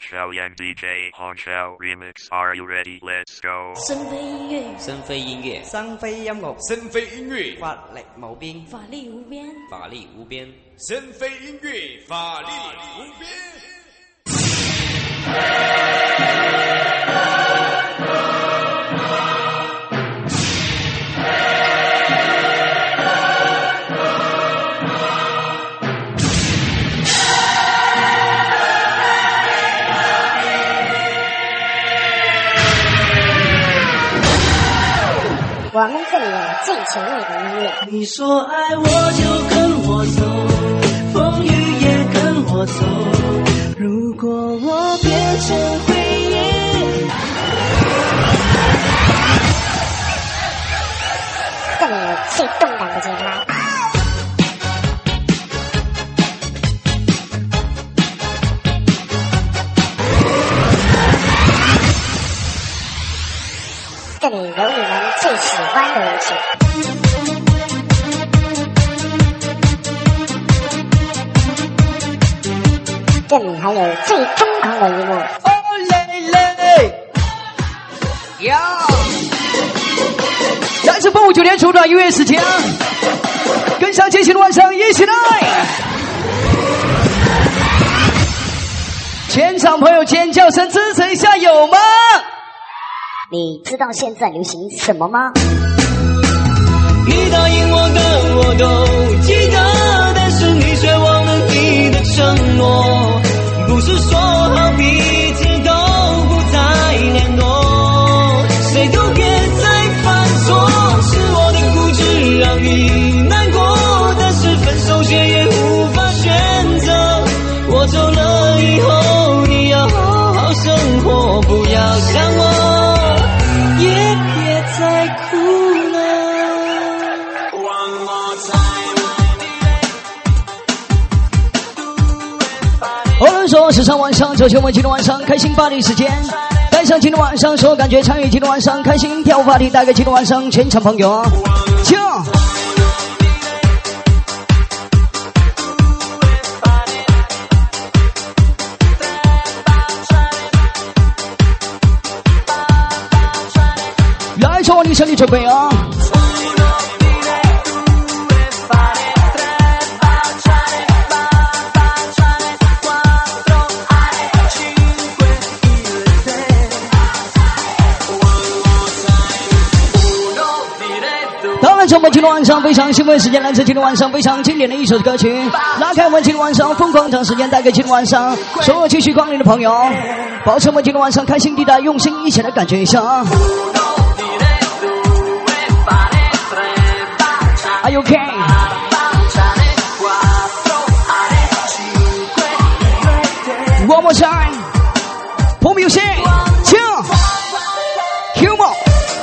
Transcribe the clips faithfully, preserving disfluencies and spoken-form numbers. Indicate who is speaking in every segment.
Speaker 1: Show Yang D J Honshow Remix. Are you ready? Let's go.
Speaker 2: 深飞音乐，
Speaker 3: 深飞音乐，
Speaker 4: 深飞音樂，
Speaker 5: 深飞音乐，
Speaker 4: 法力無邊，
Speaker 2: 法力無邊，
Speaker 3: 法力無邊。
Speaker 5: 深飞音乐，法力无边。
Speaker 6: 我们这里有最前卫的音乐。
Speaker 7: 你说爱我就跟我走，风雨也跟我走。如果我变成回忆，
Speaker 6: 这里有最动感的节拍。这里有你们最喜欢的舞曲。这里还有最疯狂的一幕。
Speaker 4: 哦嘞嘞，呀！来自风舞九天出的音乐时间，跟上接下来的晚上一起来！全场朋友尖叫声支持一下，有吗？
Speaker 6: 你知道现在流行什么吗？
Speaker 7: 你答应我的我都记得，但是你却忘了你的承诺。不是说好彼此都不再联络，谁都别再犯错。是我的固执让你难过，但是分手却也无法选择。我走了以后，你要好好生活，不要想我。也别再哭了。
Speaker 4: 有人说时常晚上就请我们今天晚上开心party时间，带上今天晚上所有感觉，参与今天晚上开心跳舞party，带给今天晚上全场朋友。请来，从你身体准备啊！当然，从我们今天晚上非常兴奋的时间，来自今天晚上非常经典的一首歌曲，拉开我们今天晚上疯狂长时间，带给今天晚上所有继续光临的朋友，保持我们今天晚上开心地带，用心一起来感觉一下。Are you okay? One more time. Pull music. Chill. Humor.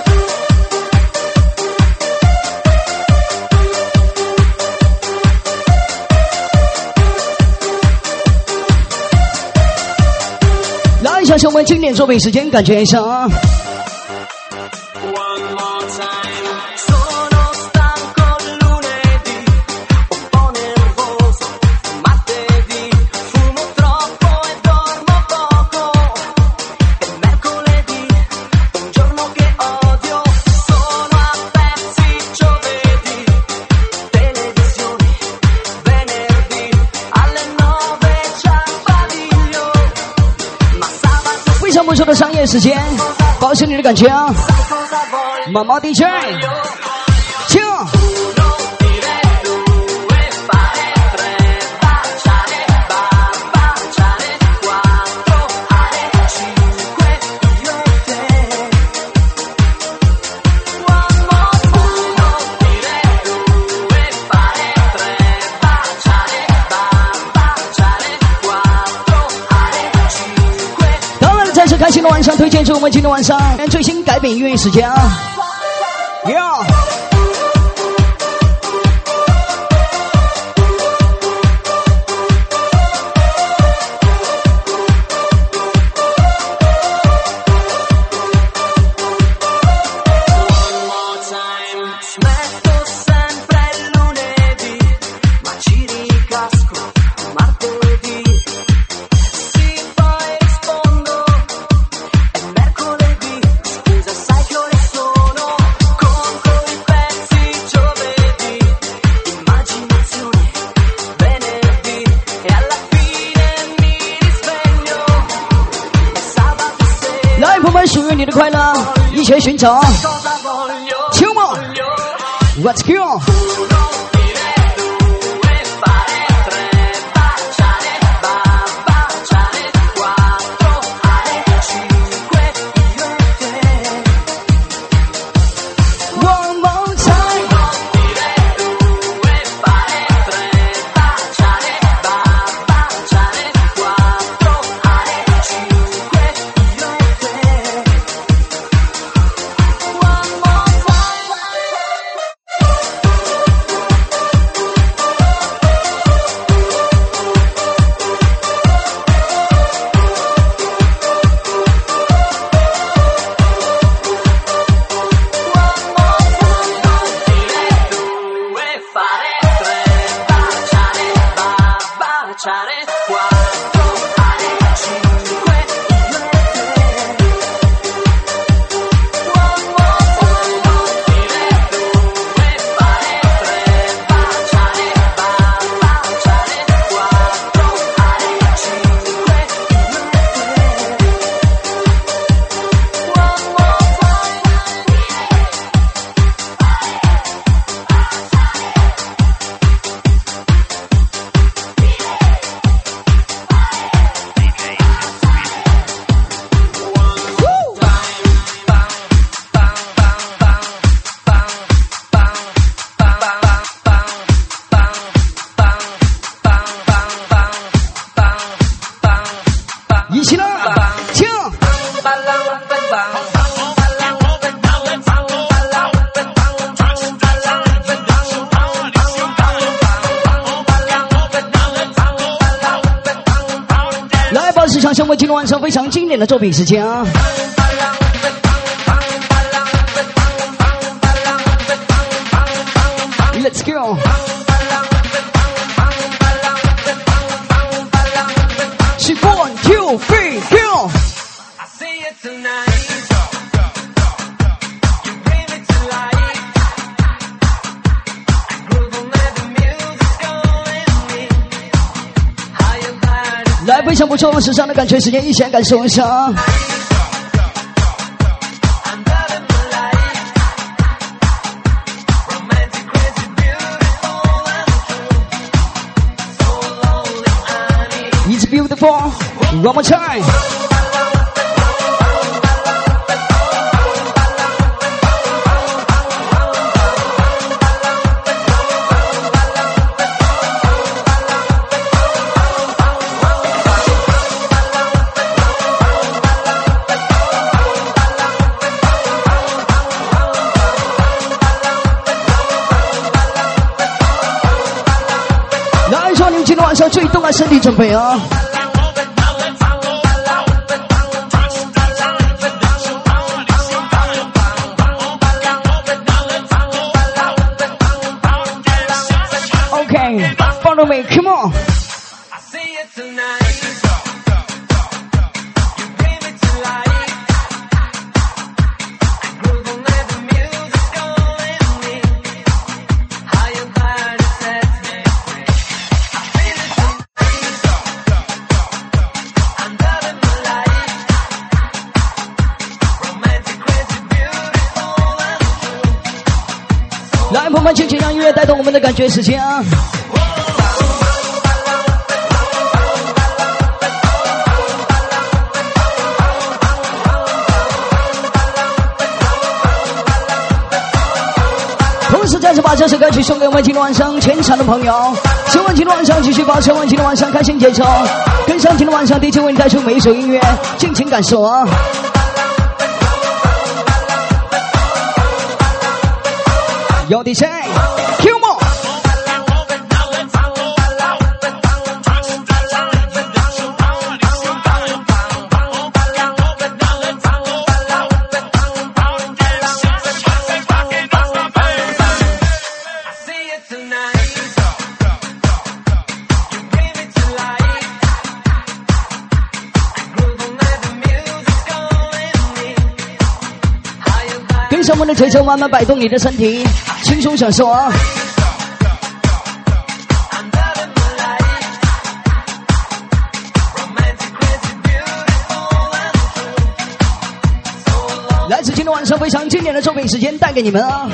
Speaker 4: 来一下，是我们经典作品时间，感觉一下啊。不错的商业时间，保持你的感觉啊！毛毛 D J， 请。开心的晚上，推荐是我们今天晚上最新改编音乐时间啊！哟。 来，朋友们，属于你的快乐，一起寻找。Come on, let's go.市场生活进入晚上非常经典的作品时间啊 Let's go是 one two three go I see it tonight来，非常不错，时尚的感觉，时间一起来感受一下。It's beautiful, one more time.来，说你们今天晚上最动的身体准备啊！ Follow me, come on. I see it tonight. You bring me to life. I groove on where the music's calling me. How your body sets me free. I feel it tonight. I'm loving my life. Romantic, crazy, beautiful and true. 来，朋友们，尽情让音乐带动我们的感觉时间啊！ 再次把这首歌曲送给我们今天晚上全场的朋友，希望今天晚上继续保持我们今天晚上开心节奏，跟上今天晚上 D J 为你带出每一首音乐，尽情感受啊！有 D J。Q 梦。 跟上我们的节奏，慢慢摆动你的身体，轻松享受啊！ 天晚上非常经典的作品时间带给你们啊！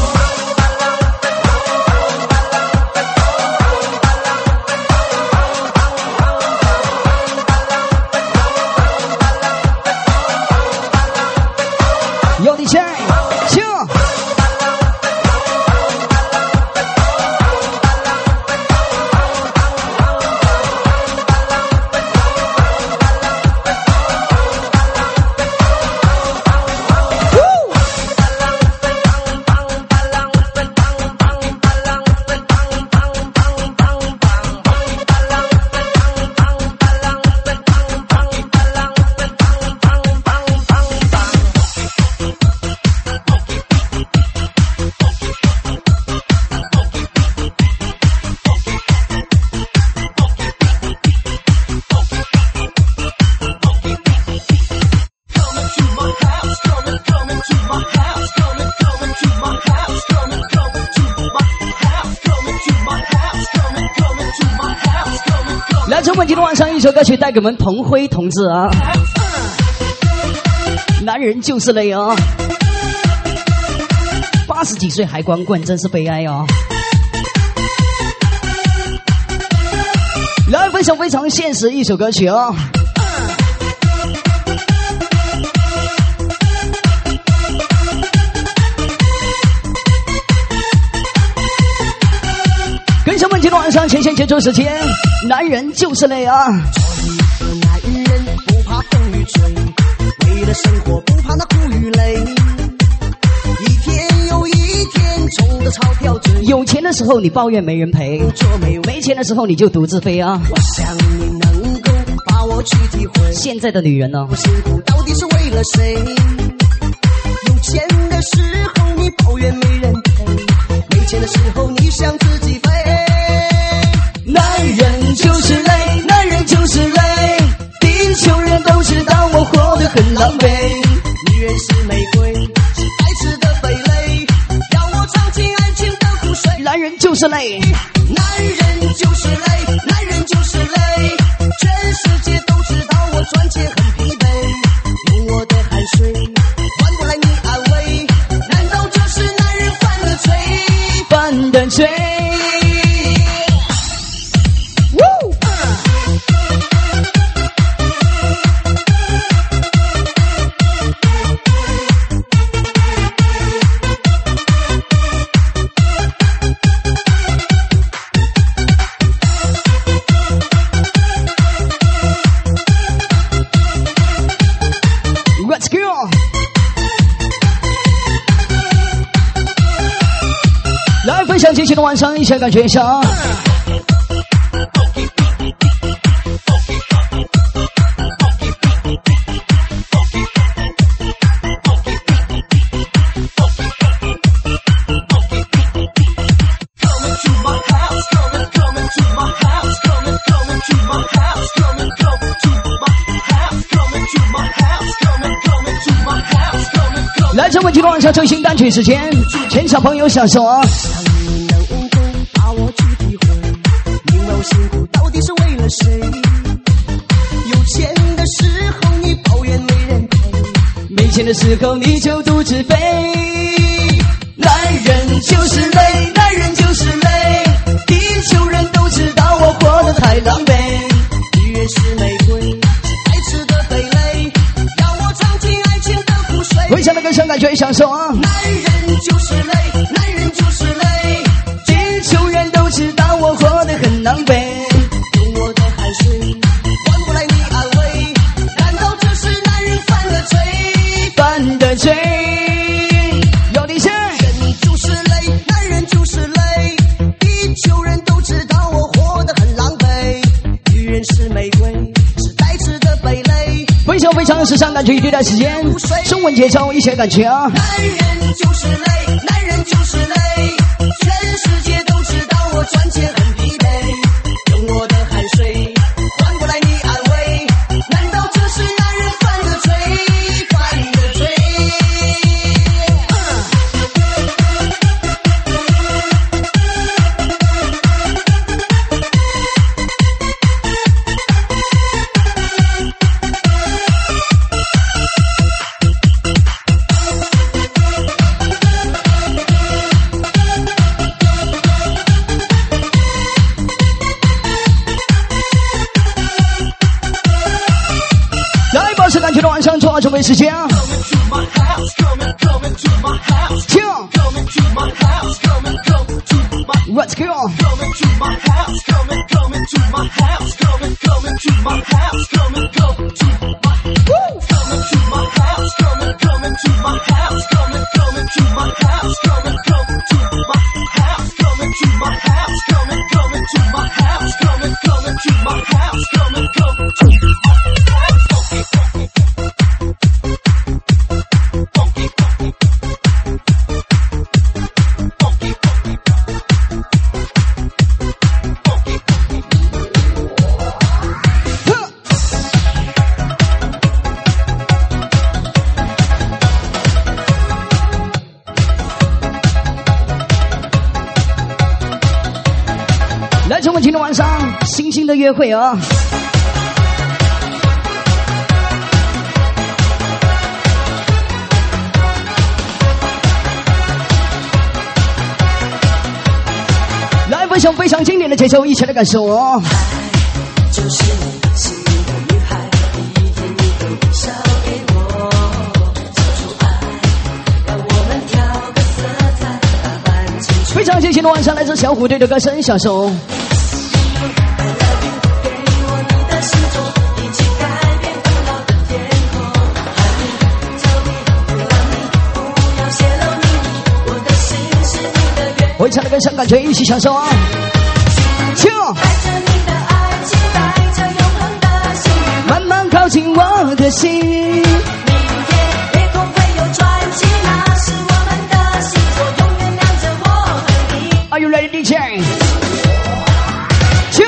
Speaker 4: 有你在，行。来自我们今天晚上一首歌曲带给我们同辉同志啊，男人就是累啊，八十几岁还光棍真是悲哀啊。来非常非常现实一首歌曲啊，跟上我们今天晚上前线节奏时间，男人就是累啊。
Speaker 2: 男人不怕风雨吹，为了生活不怕那苦与累，一天又一天冲着钞票追。
Speaker 4: 有钱的时候你抱怨没人陪，没钱的时候你就独自飞啊。
Speaker 2: 我想你能够把我去体会，
Speaker 4: 现在的女人呢、
Speaker 2: 我辛苦到底是为了谁？有钱的时候你抱怨没人陪，没钱的时候你想自己飞。
Speaker 4: 男人就是累，男人就是累，地球人都知道我活得很狼狈。
Speaker 2: 女人是玫瑰，是白痴的蓓蕾，要我尝尽爱情的苦水。
Speaker 4: 男人就是累，
Speaker 2: 男人就是累，男人就是累，全世界都知道我赚钱很疲惫，用我的汗水换不来你安慰，难道这是男人犯的罪？
Speaker 4: 犯的罪。Let's go！ 来分享今天的晚上，一起感觉一下啊！来自我们今天晚上最新单曲时间，全场朋友享受啊！
Speaker 2: 想你能够把我去体会，明白我辛苦到底是为了谁？有钱的时候你抱怨没人陪，
Speaker 4: 没钱的时候你就独自飞。男人就是累，男人就是累，地球人都知道我活得太狼狈。
Speaker 2: 女人是玫瑰，是白痴的蓓蕾，要我尝尽爱情的苦水。
Speaker 4: 回想那个声感觉享受啊！
Speaker 2: 男人就是累，男人就是累，
Speaker 4: 地球人都知道我活得很狼狈，
Speaker 2: 用我的汗水换不来你安慰，难道这是男人犯了罪？
Speaker 4: 犯的罪。有理性，
Speaker 2: 人就是累，男人就是累，地球人都知道我活得很狼狈。女人是玫瑰，是呆滞的蓓蕾，
Speaker 4: 非常非常时尚感觉，对待时间，中文节奏，一起感觉啊！
Speaker 2: 男人就是累，男人就是累，全世界都知道我赚钱很疲惫，用我的汗水换不来你安慰，难道这是男人犯的罪？犯的罪。
Speaker 4: 保持感觉的晚上，做好准备时间啊！停 ，Let's go！ 来自我们今天晚上星星的约会啊！来分享非常经典的节奏，一起来感受哦！
Speaker 2: 就是你心里的女孩，一天一个微笑给我，说出爱，让我们调个色彩，打扮清楚。
Speaker 4: 非常谢谢的晚上，来自小虎队的歌声，享受。回唱的跟上感觉，一起享受啊！请慢慢靠近我的心。明
Speaker 2: 天夜空会有传奇，那是我们的星座，永远亮着我和你。
Speaker 4: Are you ready, D J？ 请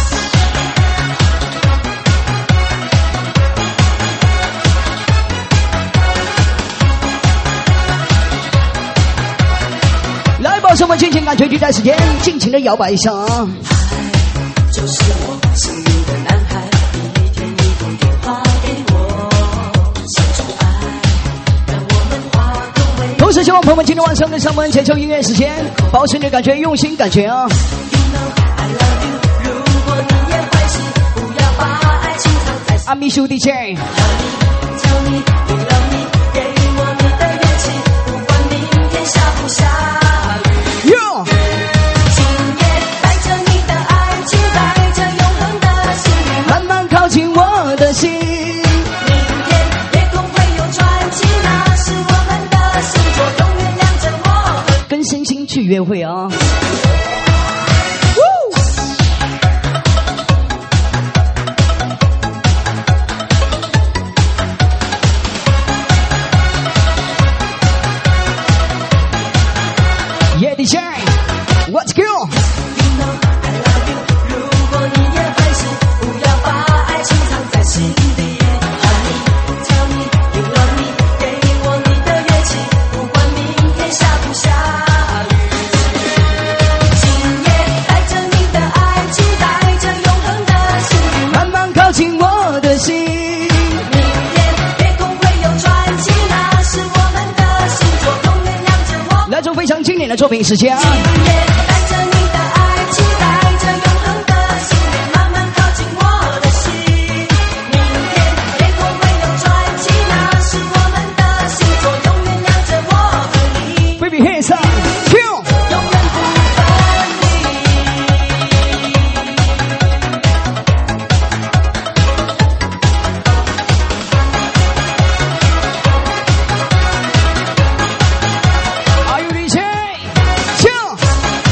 Speaker 4: 来，保持我们尽情感觉，对待时间，尽情的摇摆一下啊！
Speaker 2: 就是我心里的男孩，一天一通电话给我，说出爱，让我们化个为。
Speaker 4: 同时，希望朋友们今天晚上跟上我们节奏音乐时间，保持你的感觉，用心感觉啊！
Speaker 2: You know I love you， 如果你也会是，不要把爱情藏在心里。
Speaker 4: 阿秘书 D J。
Speaker 2: Tell me you love me， 给我你的乐器，不管明天下不下雨。
Speaker 4: Yo，
Speaker 2: 今夜带着你的爱，期待着永恒的幸运。
Speaker 4: 慢慢靠近我的心。
Speaker 2: 明天夜空会有传奇，那是我们的星座，永远亮着我。
Speaker 4: 跟星星去约会啊！ Yeah, D J，Let's go！
Speaker 2: You know I love you， 如果你也会是，不要把爱情藏在心底。Honey tell me you love me， 给我你的乐器，不管明天下不下雨。今夜带着你的爱，期待着永恒的幸运。
Speaker 4: 慢慢靠近我的心。
Speaker 2: 明天夜空会有传奇，那是我们的星座，永远亮着我。
Speaker 4: 来自非常经典的作品时间啊！
Speaker 2: 今夜带着你的爱，期待着永恒的幸运，慢慢靠近我的心。明天夜空会有传奇，那是我们的星座，永远亮着我和你，
Speaker 4: Baby hands up， Q，
Speaker 2: 永远不分离。
Speaker 4: Are you D J？ Q，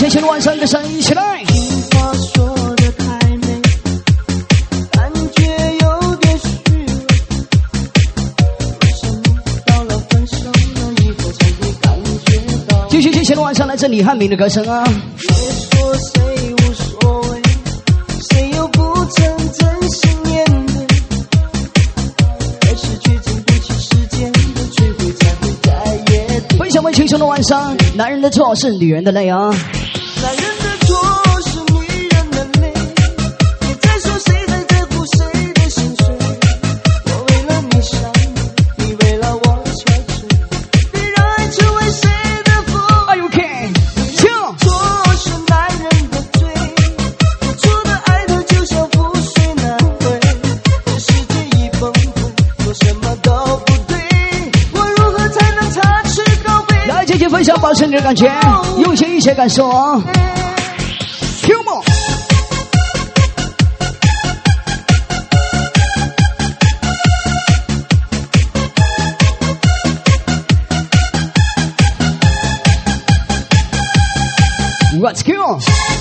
Speaker 4: 谢谢晚上的声音，一起来。
Speaker 7: 话说的太美，感觉有点虚伪。为什么到了分手了以后才会感觉到？
Speaker 4: 继续谢谢晚上来自李汉民的歌声啊。
Speaker 7: 别说谁无所谓，谁又不曾真心面对？可是却经不起时间的摧毁，才会再也对。
Speaker 4: 分享为轻松的晚上，男人的错是女人的泪啊。
Speaker 7: 男人的错是女人的泪，别再说谁在在乎谁的心碎。我为了你伤你，你为了我憔悴，别让爱成为谁的负。
Speaker 4: Are you okay？
Speaker 7: 错是男人的罪，付出的爱都就像覆水难回。这世界已崩溃，做什么都不对，我如何才能插翅高飞？
Speaker 4: 来，姐姐分享保持你的感觉，用心一些感受啊。Q 梦。Let's go。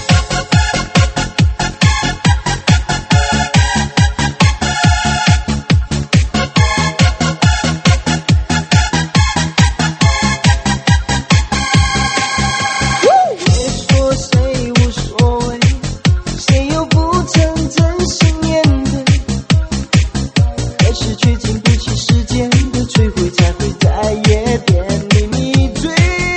Speaker 7: 别说谁无所谓，谁又不曾真心面对？可是却经不起时间的摧毁，才会再也变离你追。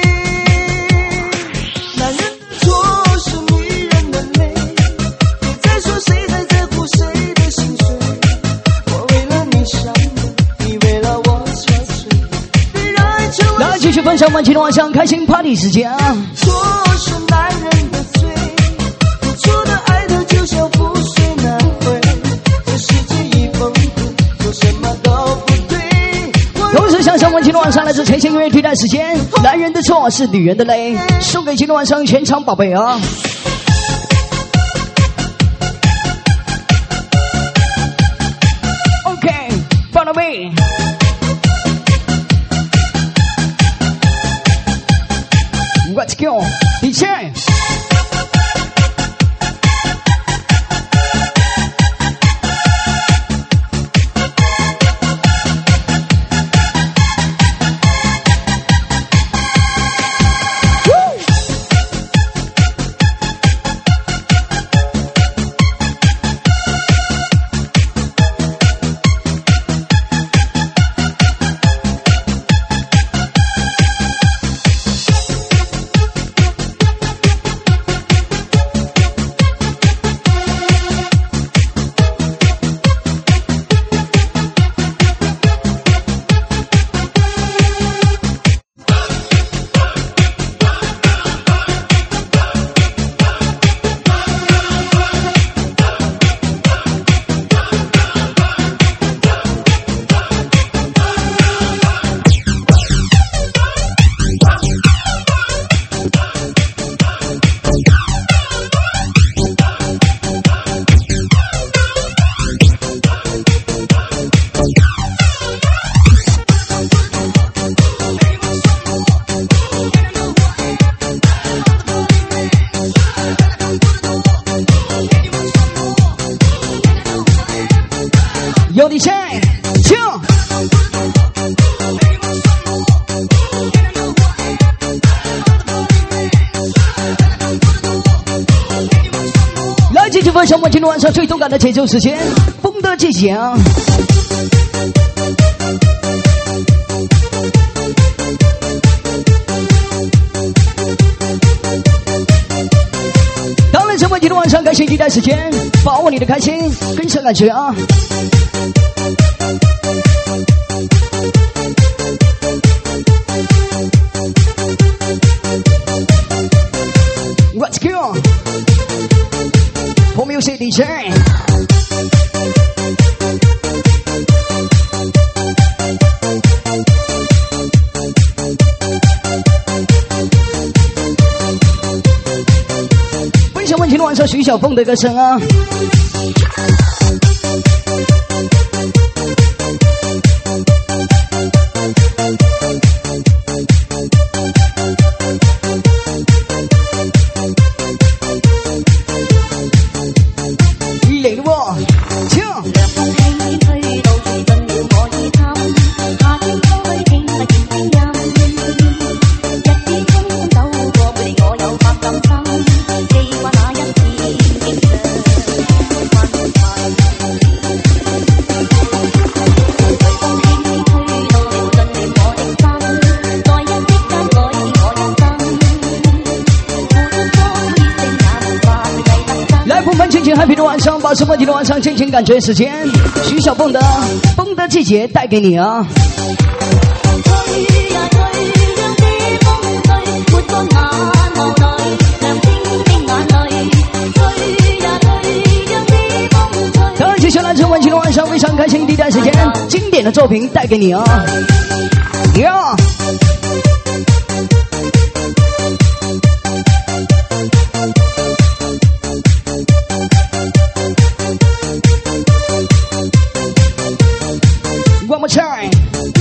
Speaker 7: 男人的错是女人的泪，别再说谁在在乎谁的心碎。我为了你伤你，你为了我憔悴，别让爱成为。
Speaker 4: 来，继续分享晚期的晚上开心 party 时间啊。
Speaker 7: 错是男人的罪，付出的爱都就像覆水难回。这世界已崩溃，做什么都不对。
Speaker 4: 同时享受晚期的晚上来自陈星音乐替代时间，男人的错是女人的泪，送给今天晚上全场宝贝啊。OK， follow me。Let's go， D J。有你谁？就来继续分享我们今天晚上最动感的节奏时间，风的季节啊！当然，成为今天晚上开心期待时间，把握你的开心，跟上感觉啊！Let's go! For music D J. 分享问题的晚上徐小凤的歌声啊。 来，朋友们，尽情 happy 的晚上，把什么今天晚上尽情感觉时间，徐小蹦的《蹦的季节》带给你啊。当然，接下来这晚今天晚上非常开心，第一段时间经典的作品带给你啊。呀、yeah ，One more time。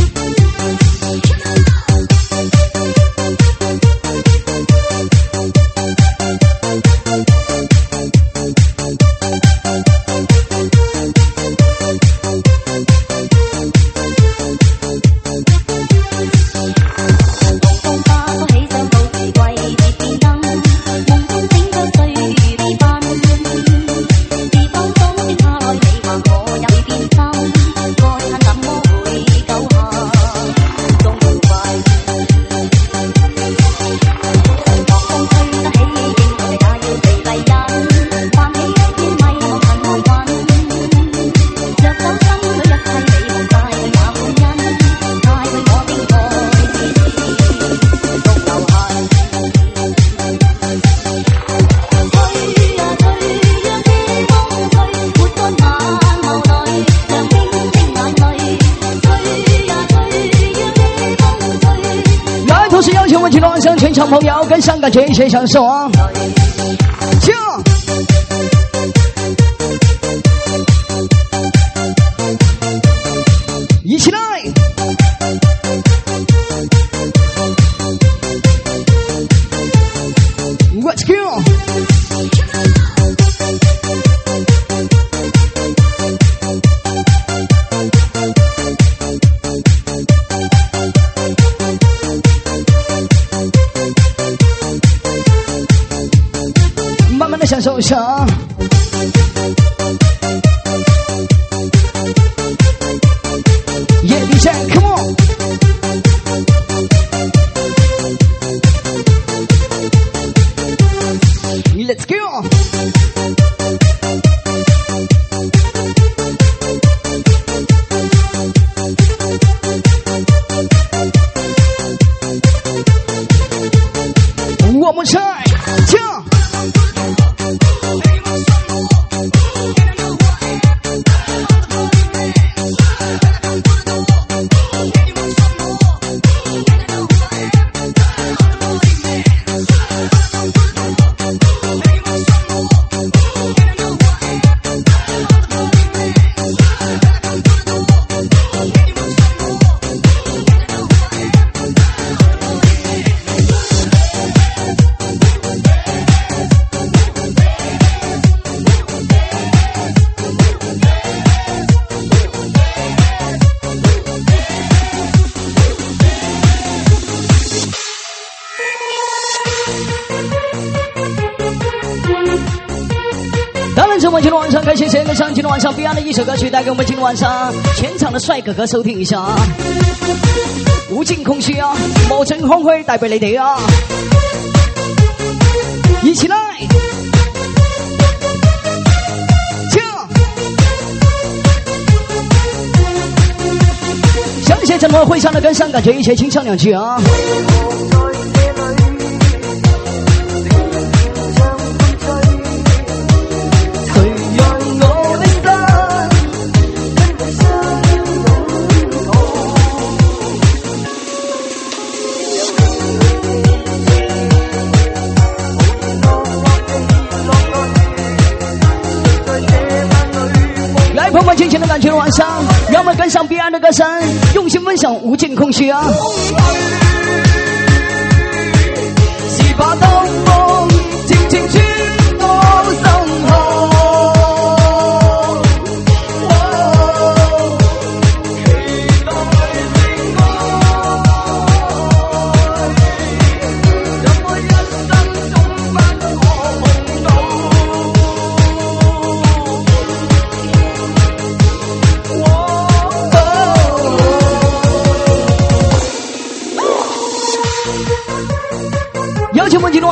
Speaker 4: 全场朋友跟上感觉一起享受啊！就一起来 ，Let's go！ 享受一下啊！夜比赛 ，Come on，Let's go！ 我们唱，唱。我们今天晚上开心，谁跟上今天晚上 Beyond 的一首歌曲，带给我们今天晚上全场的帅哥哥收听一下啊！無盡空虛啊，無盡空虛帶俾你哋啊！一起來！相信怎麼會上的跟上感覺一起清唱兩句啊！充满亲情的感觉的晚上，让我们跟上彼岸的歌声，用心分享无尽空虚啊！是把當風靜靜穿我心口。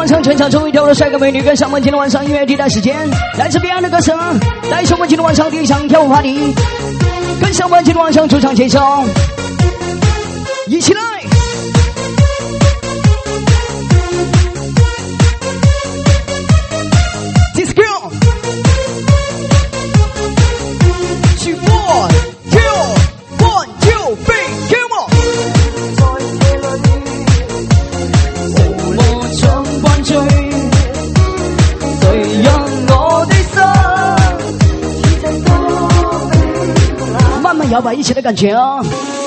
Speaker 4: 晚上全场终于掉了帅哥美女，跟上我们今天晚上音乐地带时间，来自彼岸的歌声，带上我们今天晚上第一场跳舞 party， 跟上我们今天晚上主场节奏，一起来。This girl， 去 one two one two three come on。慢慢摇摆一起的感觉啊！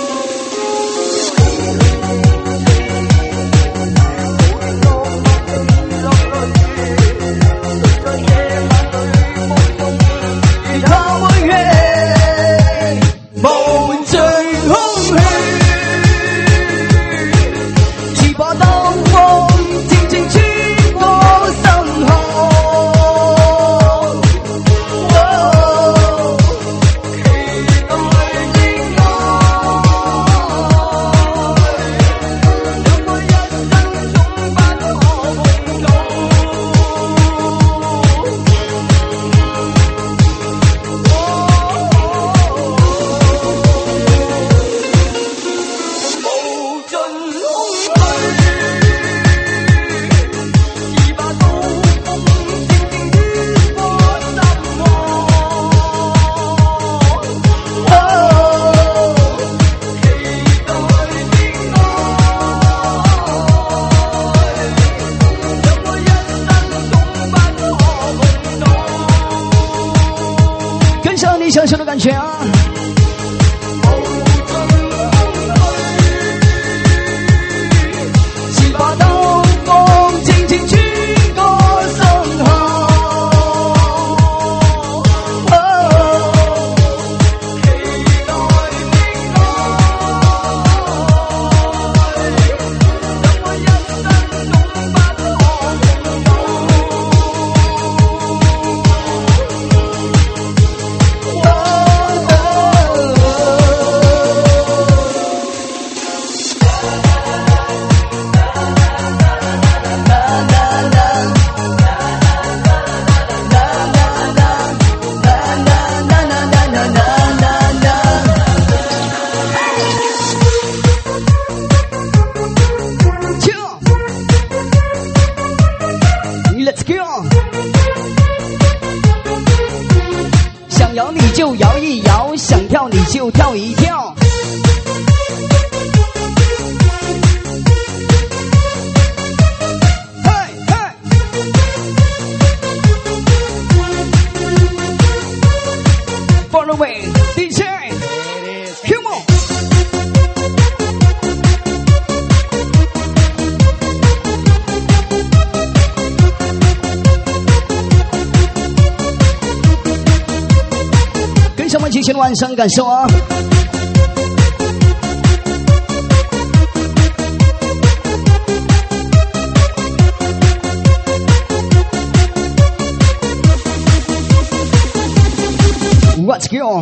Speaker 4: 享受的感觉啊！七八道风轻轻吹过身後，哦，期待的愛，讓我一生總不可碰到。想摇你就摇一摇，想跳你就跳一跳。嘿嘿 ，Follow me， D J，Come on。什么激情的晚上感受啊 What's going on?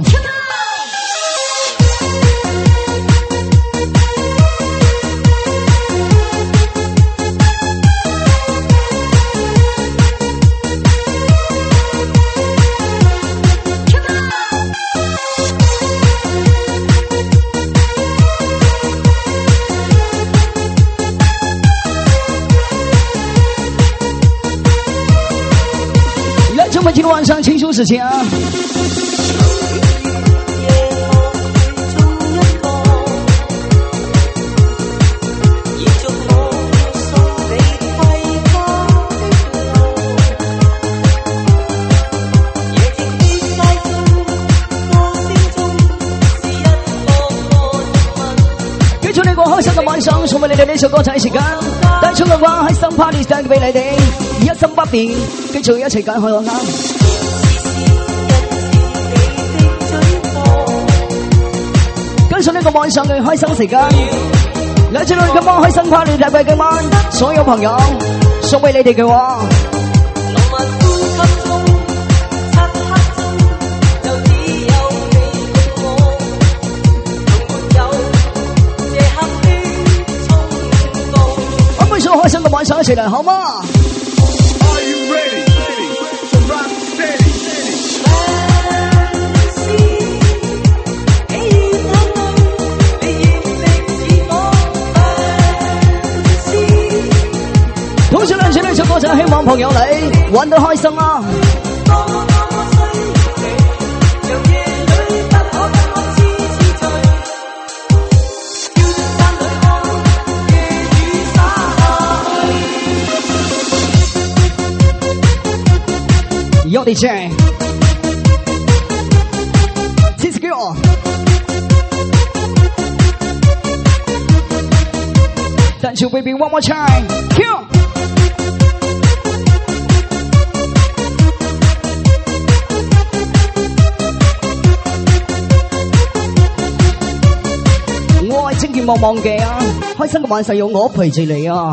Speaker 4: 来，这么今天晚上情书时间啊！開心嘅晚上，送俾你哋呢首歌就係時間，帶出嘅話喺新 party 帶俾你哋，一心不變，繼續一齊揀開我啱。跟上呢個晚上嘅開心時間，嚟自我哋今晚開心 party 帶俾今晚所有朋友，送俾你哋嘅話。開心嘅晚上， 打起来好吗？
Speaker 5: Are you ready? To rock steady.
Speaker 4: 同時兩次呢首歌就希望朋友你玩得開心啊！有你在 This girl Dance you baby one more time Kill我係精健望望嘅啊，開心嘅晚上有我陪住你啊！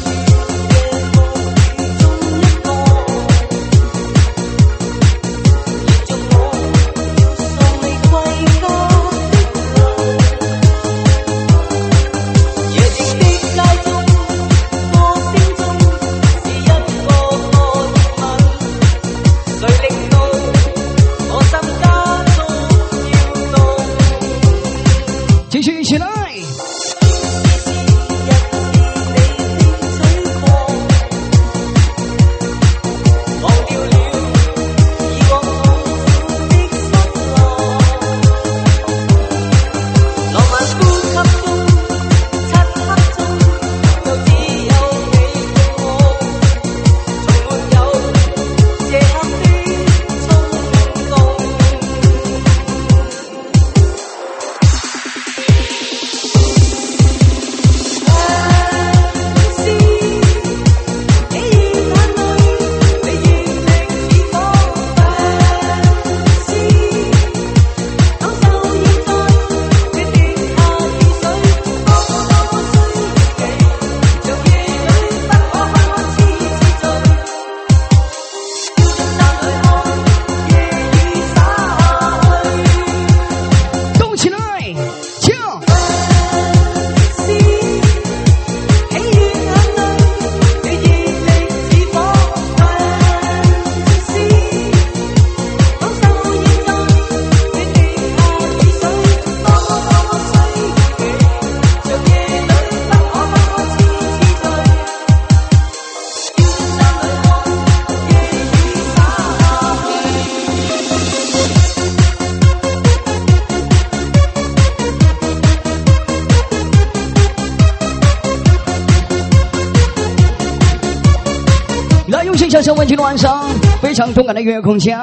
Speaker 4: 下上温情的晚上，非常动感的音乐空间。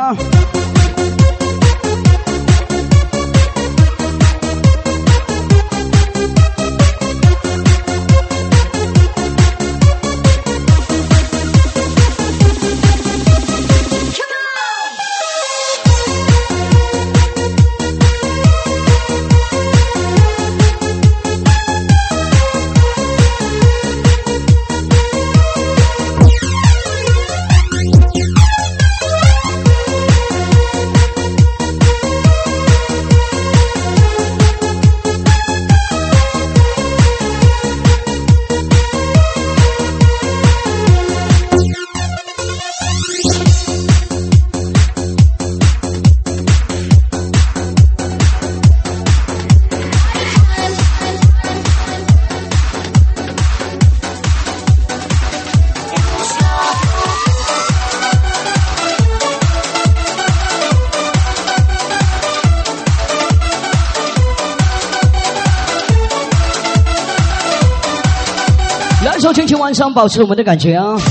Speaker 4: 今天晚上保持我们的感觉啊！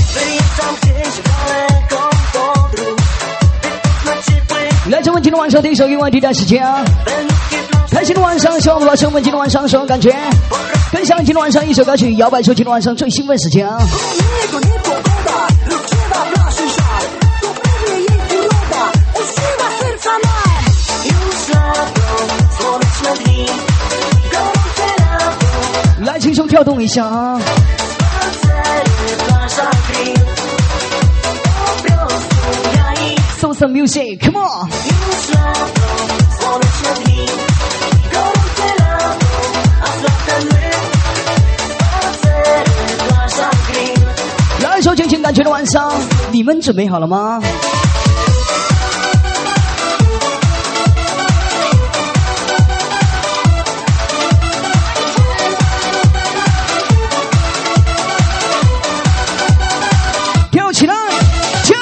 Speaker 4: 来自温情的晚上，第一首音乐地带时间啊！开心的晚上，希望我们保持温情的晚上所有感觉。跟上今天晚上一首歌曲，摇摆出今天晚上最兴奋时间啊！来，轻松跳动一下啊！ So some music, come on! 感觉的晚上，你们准备好了吗？跳起来，跳！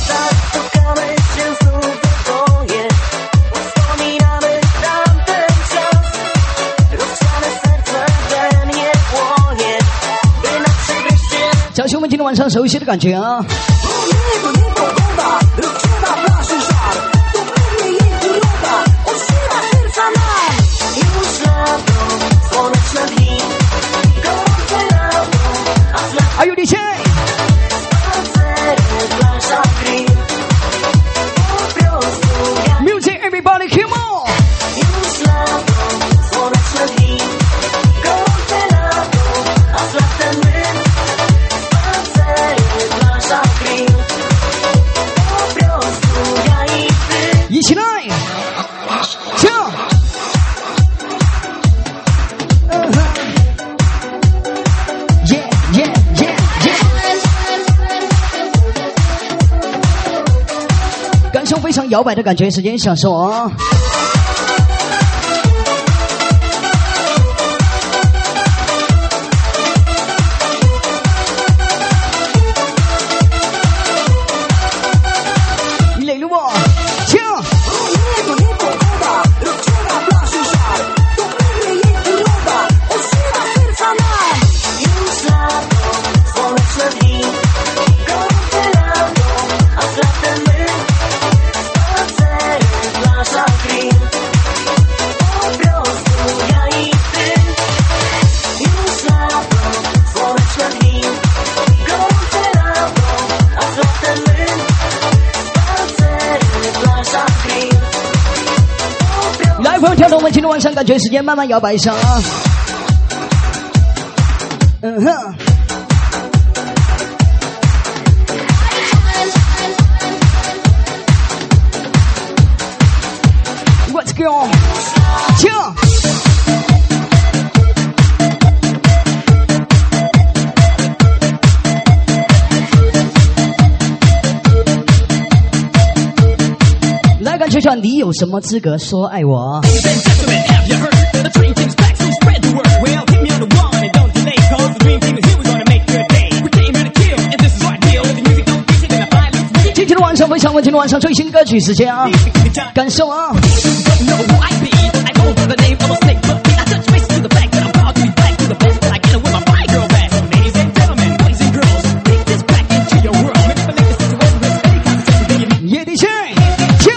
Speaker 4: 小兄们，今天晚上熟悉的感觉啊！Are you D J? Music, everybody, come on!一起来，跳！嗯哼 ，Yeah yeah yeah yeah， 感受非常摇摆的感觉，时间享受啊！累了我，跳！来，朋友，跳动我们今天晚上感觉时间慢慢摇摆一下啊！嗯哼。Let's go， 跳！来，感觉一下，你有什么资格说爱我？今天的晚上非常温情的晚上，最新歌曲时间啊，感受啊！夜地去跳！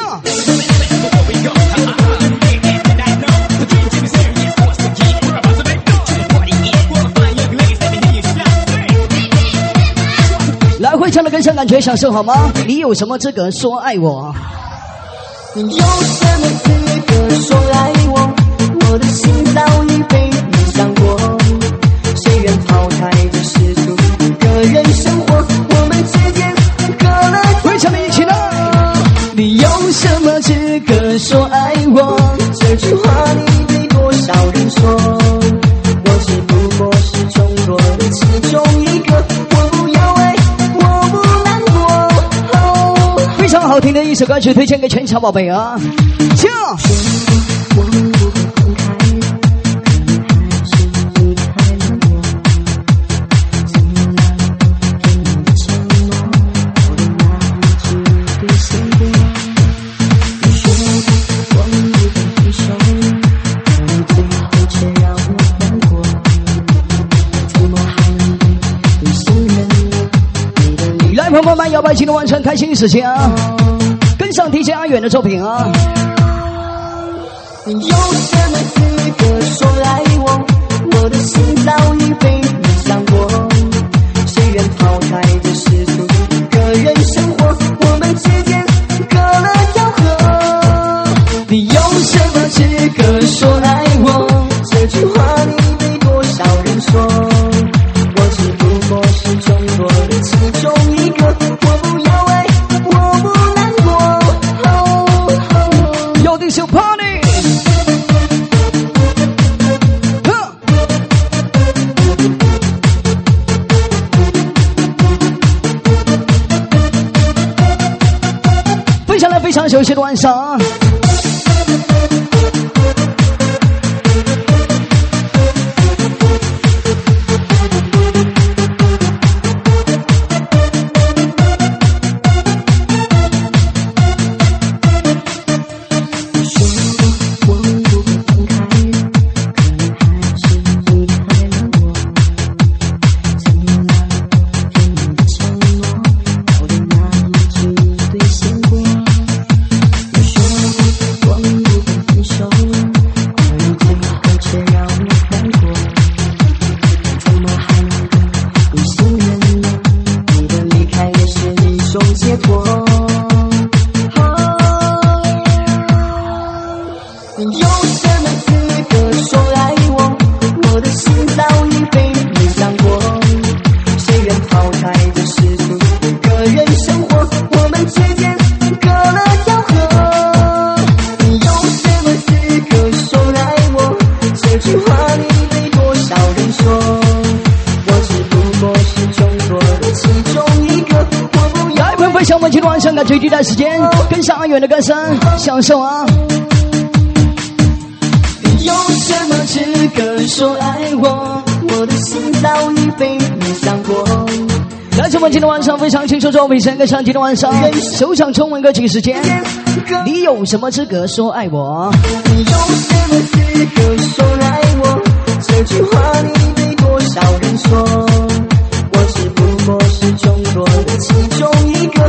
Speaker 4: 来，会唱的跟上感觉享受好吗？你有什么资格说爱我？
Speaker 2: 你有什么资格说爱我？我的心早已被你伤过，谁愿淘汰这世俗个人生活？我们之间隔了。
Speaker 4: 会唱的一起来！
Speaker 2: 你有什么资格说爱我？这句话你对多少人说？我只不过是众多的其中一个，我不要爱，我不难过。哦，
Speaker 4: 非常好听的一首歌曲，推荐给全场宝贝啊！跳！
Speaker 2: 我不会分开，可你还是离开了我。怎么能给你的承诺，我的那一句对谁的？你说我们不会分手，可你最后却让我难过。怎么还能对信任你的理
Speaker 4: 来，朋友们，摇摆今天晚上开心时间啊！跟上 D J 阿远的作品啊！
Speaker 2: 你有什么资格说爱我？我的心早已被你伤过，谁愿淘汰这世俗个人生活？我们之间隔了条河。你有什么资格说爱我？这句话你对多少人说？我只不过是众多的其中一个，我不要爱，我不难过。哦哦
Speaker 4: 有的是 party。 常休息的晚上。最低的时间，跟上阿远的歌声，享受啊！
Speaker 2: 有什么资格说爱我？我的心早已被你伤过。
Speaker 4: 来自我们今天晚上非常清楚作品，跟上今天晚上首场中文歌曲时间，你有什么资格说爱我？
Speaker 2: 你有什么资格说爱我？这句话你对多少人说？我只不过是众多的其中一个。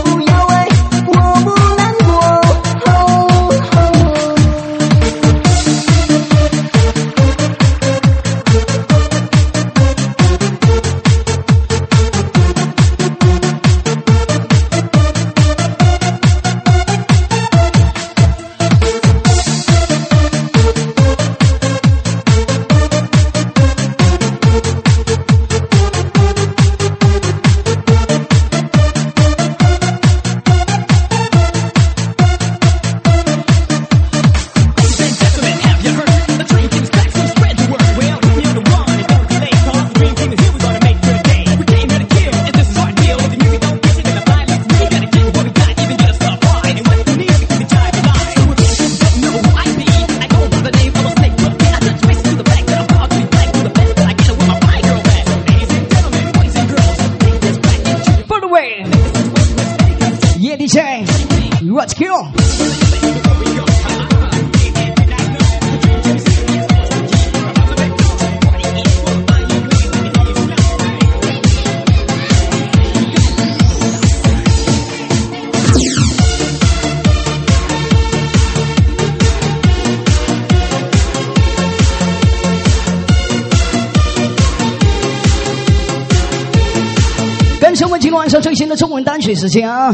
Speaker 4: Let's go！ 跟上我们今晚上最新的中文单曲时间啊！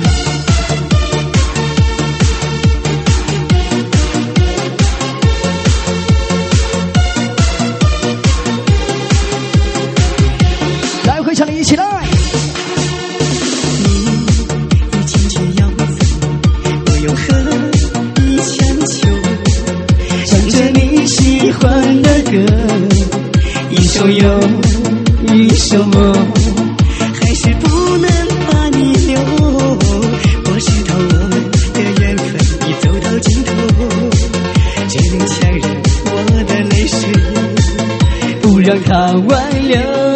Speaker 4: 唱的一起来！
Speaker 2: 你已经这样子，我又何必强求？唱着你喜欢的歌，一首又一首梦，还是不能把你留。我知道我们的缘分已走到尽头，只能强忍我的泪水，不让它挽留。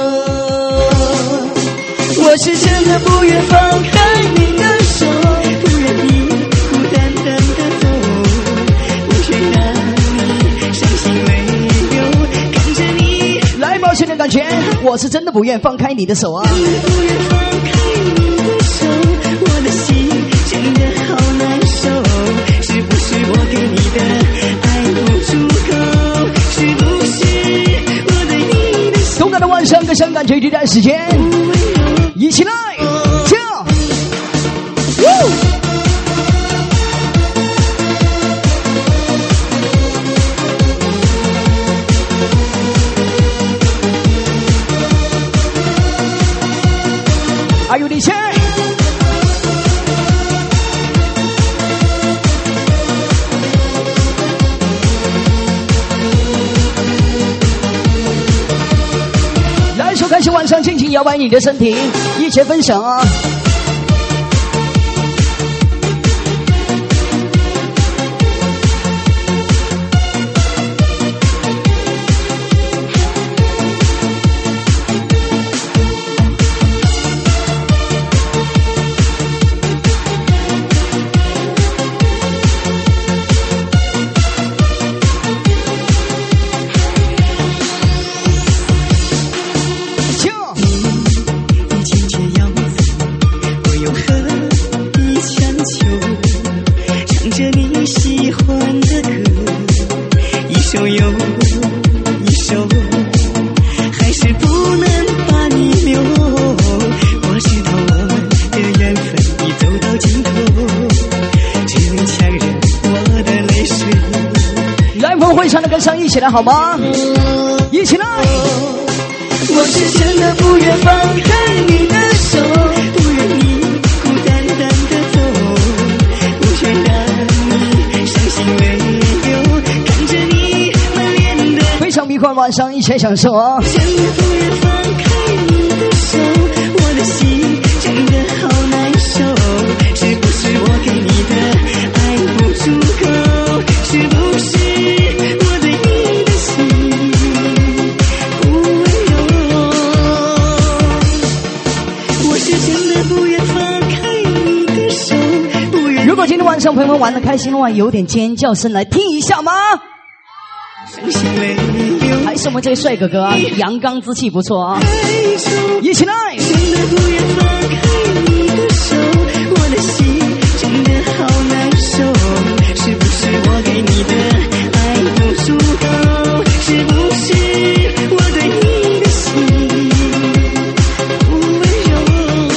Speaker 2: 我是真的不愿放开你的手，不愿你孤单单的走，不愿让你伤心泪流，看着你
Speaker 4: 来冒险的感觉，我是真的不愿放开你的手啊！
Speaker 2: 不愿放开你的手，我的心真的好难受，是不是我给你的爱不足够？是不是我对你的
Speaker 4: 动感的晚上跟上感觉对待时间。一起来，跳！Are you ready? 来，收看新晚上，尽情摇摆你的身体，一起分享啊！
Speaker 7: 拥有一手，还是不能把你留。我知道我们的缘分已走到尽头，只能强忍我的泪水。
Speaker 4: 来，我们会唱的跟上一起来好吗？一起来！
Speaker 7: 我是真的不愿放开你的手，不愿你孤单单的走，不愿让你伤心泪流，看着你满脸的
Speaker 4: 非常愉快，晚上一起享受啊！
Speaker 7: 真的不愿放开你的手，我的心真的好难受，是不是我给你的爱不足够？是不是我对你的心不温柔？我是真的不愿放开你的手，不愿。
Speaker 4: 如果今天晚上朋友们玩的开心的话，有点尖叫声来听一下吗？
Speaker 7: 伤心泪流，
Speaker 4: 还是我们这位帅哥哥啊，阳刚之气不错啊！一起来！
Speaker 7: 真的不愿放开你的手，我的心真的好难受，是不是我给你的爱不足够？是不是我对你的心不温柔？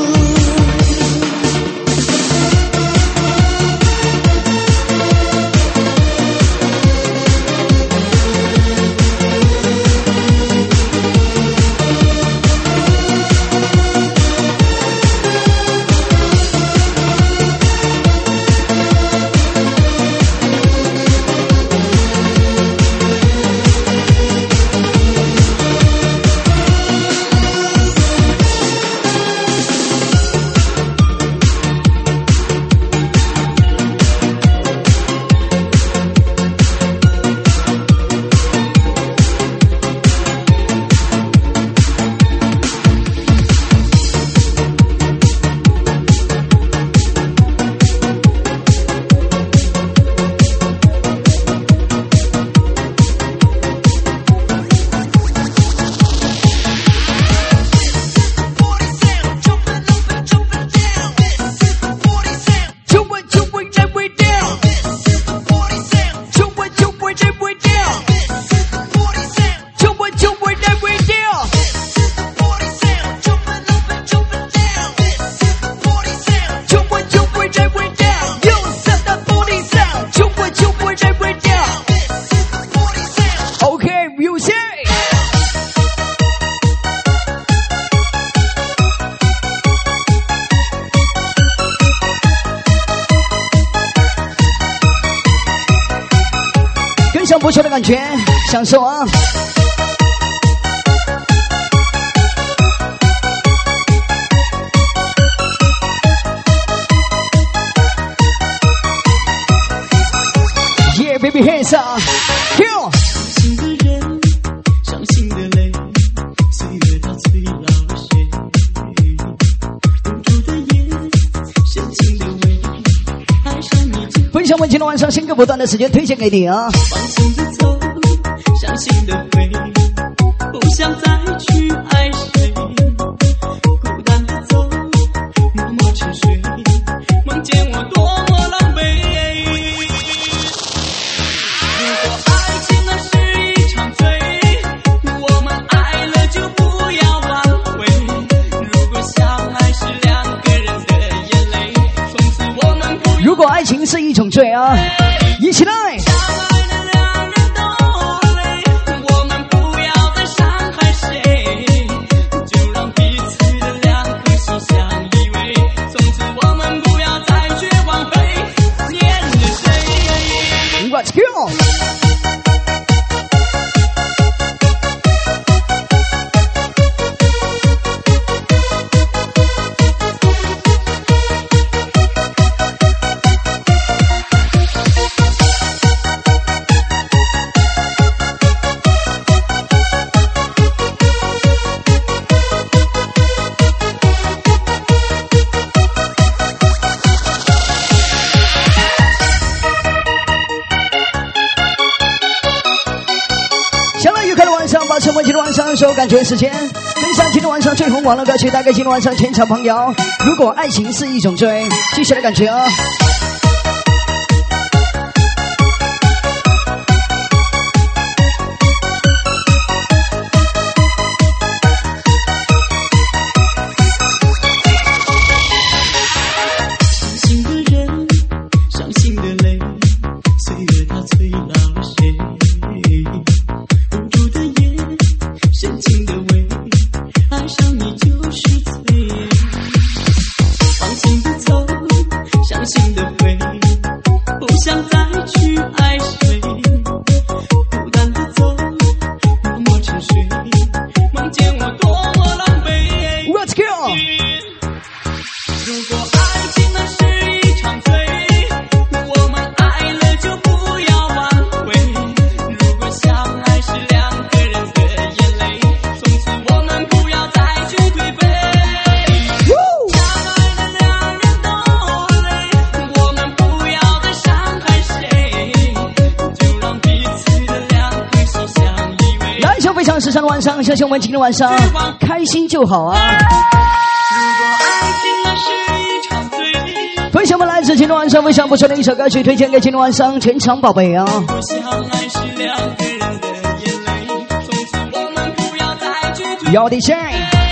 Speaker 4: 不错的感觉，享受啊！Yeah, baby, hands up, go！
Speaker 7: 伤心的人，伤心的泪，岁月它催老了谁？无助的夜，深情的味，爱上你最。
Speaker 4: 分享我们今天晚上新歌不断的时间推荐给你啊！
Speaker 7: 放心的走，伤心的回，不想再去爱谁。孤单的走，默默沉睡，梦见我多么狼狈。如果爱情啊是一场罪，我们爱了就不要挽回。如果相爱是两个人的眼泪，从此我们不。
Speaker 4: 如果爱情是一种罪啊，一起来！Let's go！ 把陈文今天晚上首感觉时间跟上今天晚上最红网络歌曲，带给今天晚上全场朋友。如果爱情是一种罪，接下来感觉啊！
Speaker 7: 想再去爱谁，孤单的走，默默沉睡，梦见我多么狼狈。
Speaker 4: Let's go。
Speaker 7: 如果爱情能是一场醉，我们爱了就不要挽回。如果相爱是两个人的眼泪，从此我们不要再去颓废。相爱的两人都累，我们不要再伤害谁，就让彼此的两颗手相依偎。
Speaker 4: 来，小非常时尚的晚上，相信我们今天晚上开心就好啊。分享我们来自今天晚上非常不错的一首歌曲，推荐给今天晚上全场宝贝啊！要的谁？